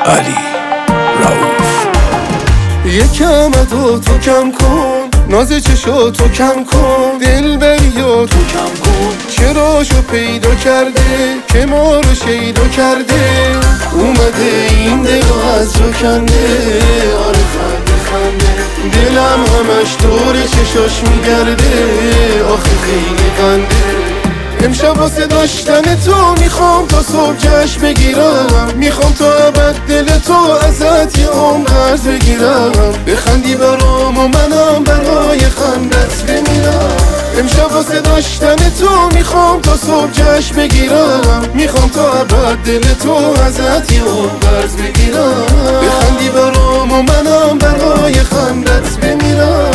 علی رؤوف. یکم ادو تو کم کن، ناز چشاتو کم کن، دلبریاتو کم کن. چراشو پیدا کرده که ما رو شیدا کرده، اومده این دلو از جو کنده. آره خنده خنده دلم همش دور چشاش میگرده، آخه خیلی خنده. امشب واسه داشتن تو میخوام تا صبح جشن بگیرم، میخوام تا ابد دل تو ازت یه عمر قرض بگیرم. بخندی برام و منم برای خندت بمیرم. امشب واسه داشتن تو میخوام تا صبح جشن بگیرم، میخوام تا ابد دل تو ازت یه عمر قرض بگیرم. بخندی برام و منم برای خندت بمیرم.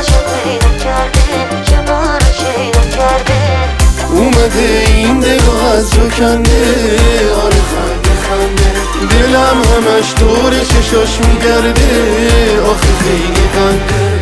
اومده این دلو از جو کنده، آره خنده خنده دلم همش دور چشاش میگرده، آخه خیلی خنده.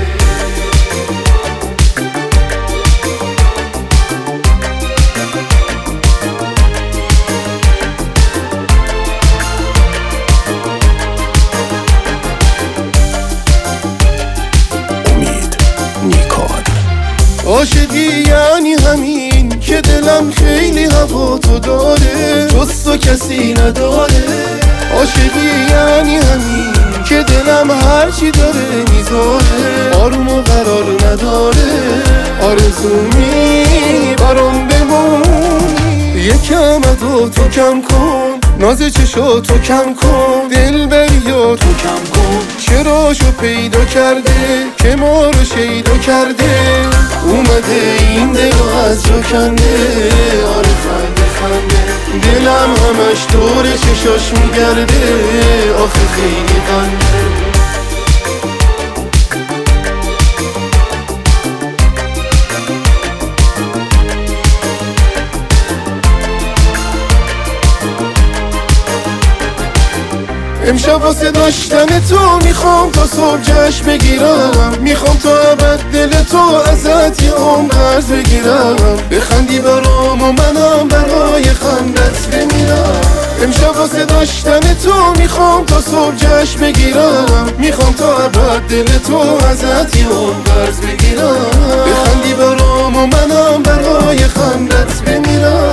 عاشقی یعنی همین که دلم خیلی هوا تو داره، جز تو کسی نداره. عاشقی یعنی همین که دلم هرچی داره میذاره، آروم و قرار نداره. آرزومی برام بمونی، یکم ادو تو کم کن، ناز چشاتو کم کن، دلبریاتو کم کن. چراشو پیدا کرده که ما رو شیدا کرده، اومده این دلو از جو کنده. آره خنده خنده دلم همش دور چشاش میگرده، آخه خیلی خنده. امشب واسه داشتن تو میخوام تا صبح جشن بگیرم، میخوام تا ابد دل تو ازت یه عمر قرض بگیرم. بخندی برام و منم برای خندت بمیرم. امشب واسه داشتن تو میخوام تا صبح جشن بگیرم، میخوام تا ابد دل تو ازت یه عمر قرض بگیرم. بخندی برام و منم برای خندت بمیرم.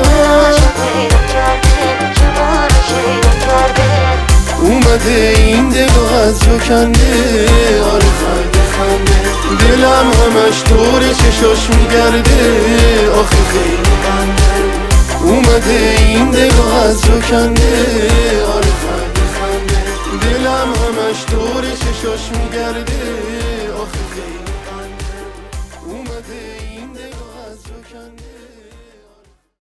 اومده این دلو از جو کنده، آره خنده خنده دلم همش دور چشاش میگرده، آخه خیلی خنده. اومده این دلو از جو کنده، آره خنده خنده دلم همش دور چشاش میگرده، آخه خیلی